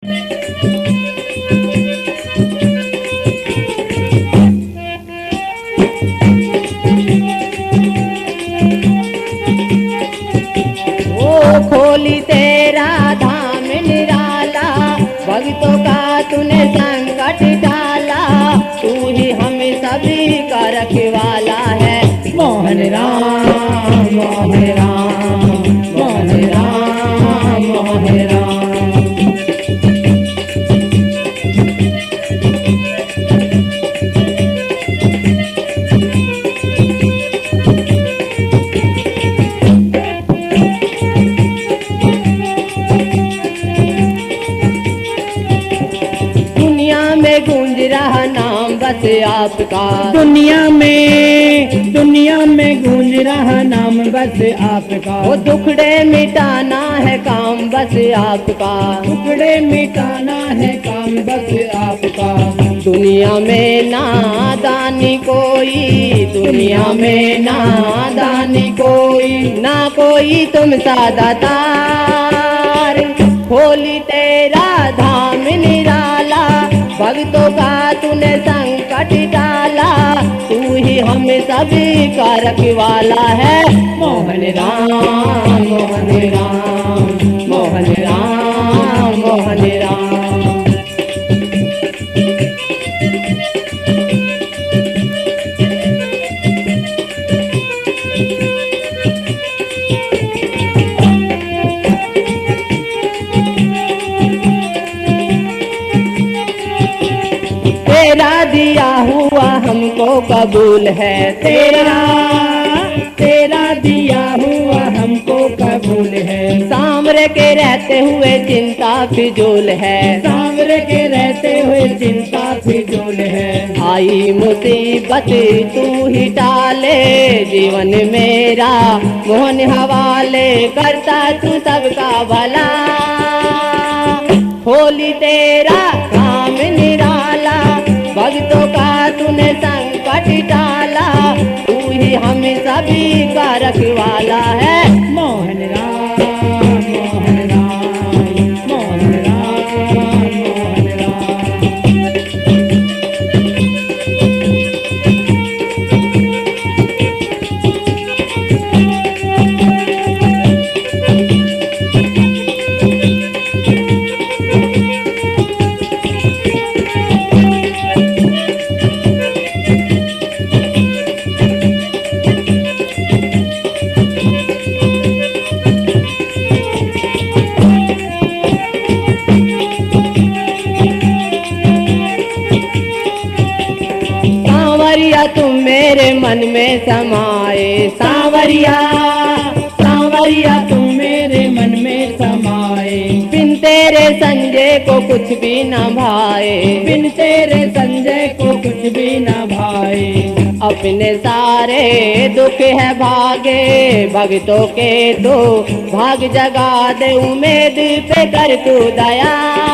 खोली तेरा धाम निराला, भक्तों का तूने संकट टाला, तू ही हम सभी का रखवाला है। मोहन राम मोहन राम मोहन राम मोहन राम। गूंज रहा नाम बस आपका, दुनिया में गूंज रहा नाम बस आपका। वो दुखड़े मिटाना है काम बस आपका, दुखड़े मिटाना है काम बस आपका। दुनिया में नादानी कोई, दुनिया में नादानी कोई, ना कोई तुम सादा तार। खोली तेरा धाम निराला, भक्तों का तूने संकट टाला, तू ही हम सभी का रखवाला है। मोहन राम मोहन राम मोहन राम मोहन राम। तेरा दिया हुआ हमको कबूल है, तेरा दिया हुआ हमको कबूल है। सांवरे के रहते हुए चिंता फिजूल है, सांवरे के रहते हुए चिंता फिजूल है। आई मुसीबत तू ही टाले, जीवन मेरा मोहन हवाले, करता तू सबका भला। खोली तेरा काम निराला, भक्तों का तूने संकट टाला, तू ही हम सभी का रखवाला है। मोहन राम मोहन राम मोहन राम मोहन राम। तुम मेरे मन में समाए, सांवरिया सांवरिया तुम मेरे मन में समाए। बिन तेरे संजय को कुछ भी न भाए, बिन तेरे संजय को कुछ भी न भाए। अपने सारे दुख है भागे, भक्तों के दो भाग जगा दे, उम्मीद पे कर तू दया।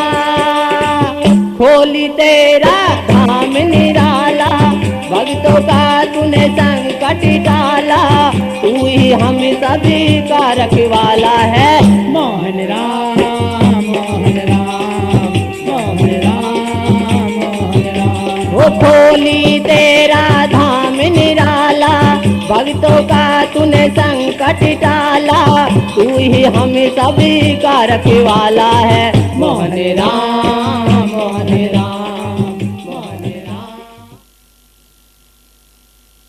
खोली तेरा धाम निराला, भक्तों का तूने संकट टाला, तू ही हम सभी का रखवाला है। मोहन राम मोहन राम मोहन राम मोहन राम। वो खोली तेरा धाम निराला, भक्तों का तूने संकट टाला, तू ही हम सभी का रखवाला है। मोहन राम